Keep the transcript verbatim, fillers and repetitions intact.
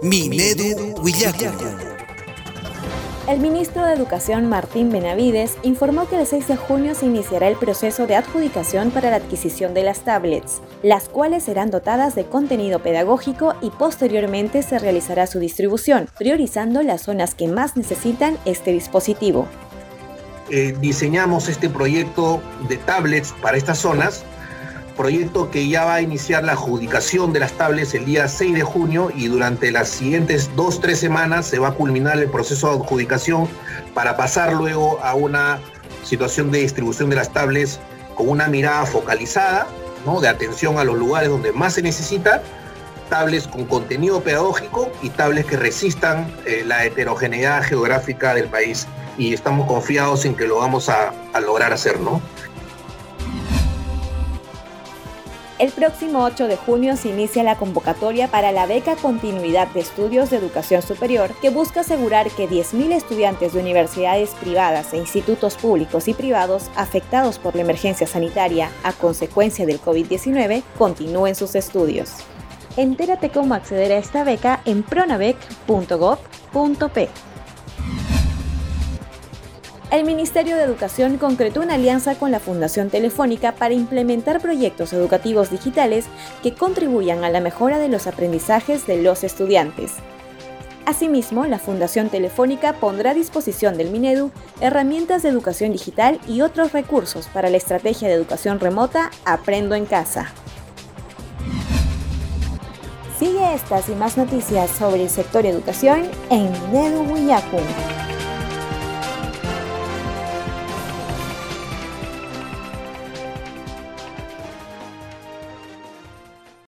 Minedu Willacu. El ministro de Educación, Martín Benavides, informó que el seis de junio se iniciará el proceso de adjudicación para la adquisición de las tablets, las cuales serán dotadas de contenido pedagógico y posteriormente se realizará su distribución, priorizando las zonas que más necesitan este dispositivo. Eh, diseñamos este proyecto de tablets para estas zonas, proyecto que ya va a iniciar la adjudicación de las tablets el día seis de junio y durante las siguientes dos, tres semanas se va a culminar el proceso de adjudicación para pasar luego a una situación de distribución de las tablets con una mirada focalizada, ¿no?, de atención a los lugares donde más se necesita, tablets con contenido pedagógico y tablets que resistan eh, la heterogeneidad geográfica del país. Y estamos confiados en que lo vamos a, a lograr hacer, ¿no? El próximo ocho de junio se inicia la convocatoria para la beca Continuidad de Estudios de Educación Superior, que busca asegurar que diez mil estudiantes de universidades privadas e institutos públicos y privados afectados por la emergencia sanitaria a consecuencia del COVID diecinueve continúen sus estudios. Entérate cómo acceder a esta beca en pronabec punto gob punto pe. El Ministerio de Educación concretó una alianza con la Fundación Telefónica para implementar proyectos educativos digitales que contribuyan a la mejora de los aprendizajes de los estudiantes. Asimismo, la Fundación Telefónica pondrá a disposición del Minedu herramientas de educación digital y otros recursos para la estrategia de educación remota Aprendo en Casa. Sigue estas y más noticias sobre el sector educación en Minedu Willacu.